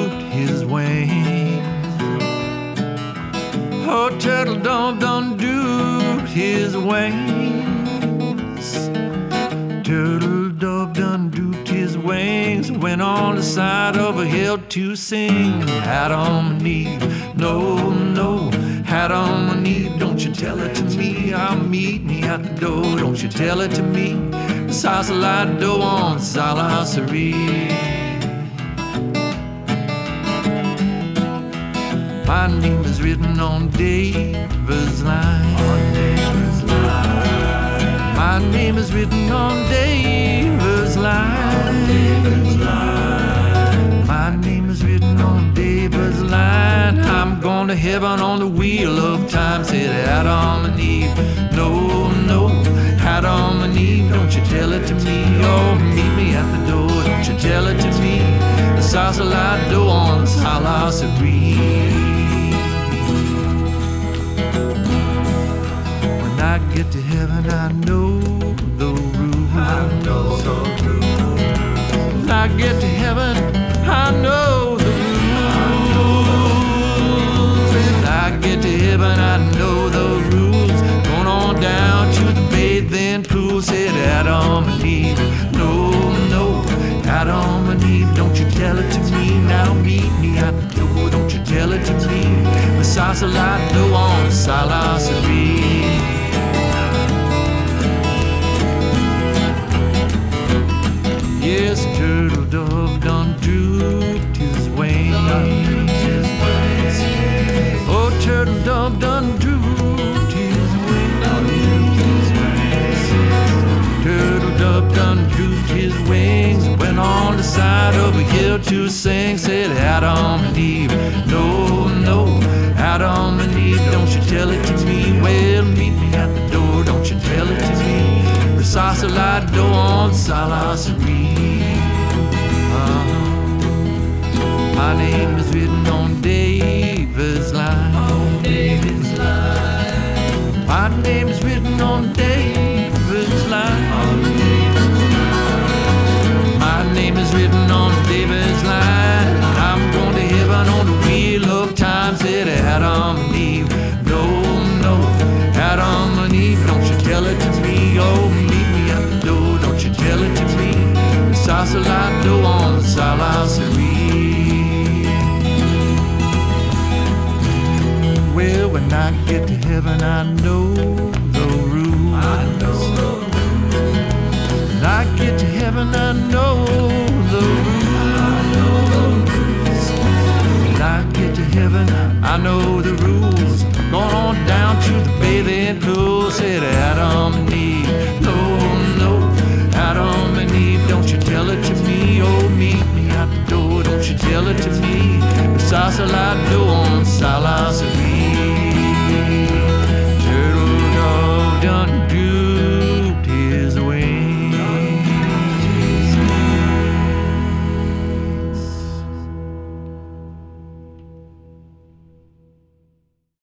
drooped his wings. Oh, turtle dove done drooped his wings. Turtle dove done drooped his wings. Went on the side of a hill to sing. Hat on my knee, no, no. Hat on my knee, don't you tell it to me. I'll meet me at the door, don't you tell it to me. The Sausalito on Salasserie. My name is written on David's line. My name is written on David's line. My name is written on David's line. I'm going to heaven on the wheel of time. Said Adam and Eve, no, no. Adam and Eve, don't you tell it to me. Oh, meet me at the door, don't you tell it to me. The Sausalito on Salasserie. When I get to heaven, I know the rules. When I get to heaven, I know the rules. When I get to heaven, I know the rules. Going on down to the bathing pool. Said Adam and Eve, no, no. Adam and Eve, don't you tell it to me. Now meet me at the door, don't you tell it to me. The Sausalito on Salasserie. Yes, turtle dove done drooped his wings. Oh, turtle dove done drooped his wings. Turtle dove done drooped his wings. Went on the side of a hill to sing. Said Adam and Eve, no, no. Adam and Eve, don't you tell it to me. Well, meet me at the door, don't you tell it to me. The Sausalito on Salasserie. My name is written on David's line. On David's line. My name is written on David's line. On David's line. My name is written on David's line. I'm going to heaven on the wheel of time. Said Adam and Eve, no, no. Adam and Eve, don't you tell it to me. Oh, meet me at the door, don't you tell it to me. The Sausalito on Salasserie. Well, when I get to heaven, I know the rules. When I get to heaven, I know the rules. When I get to heaven, I know the rules. Going on down to the bathing pool. Said Adam and Eve, no, no. Adam and Eve, don't you tell it to me. Oh, meet me at the door, don't you tell it to me. The Sausalito on Salasserie.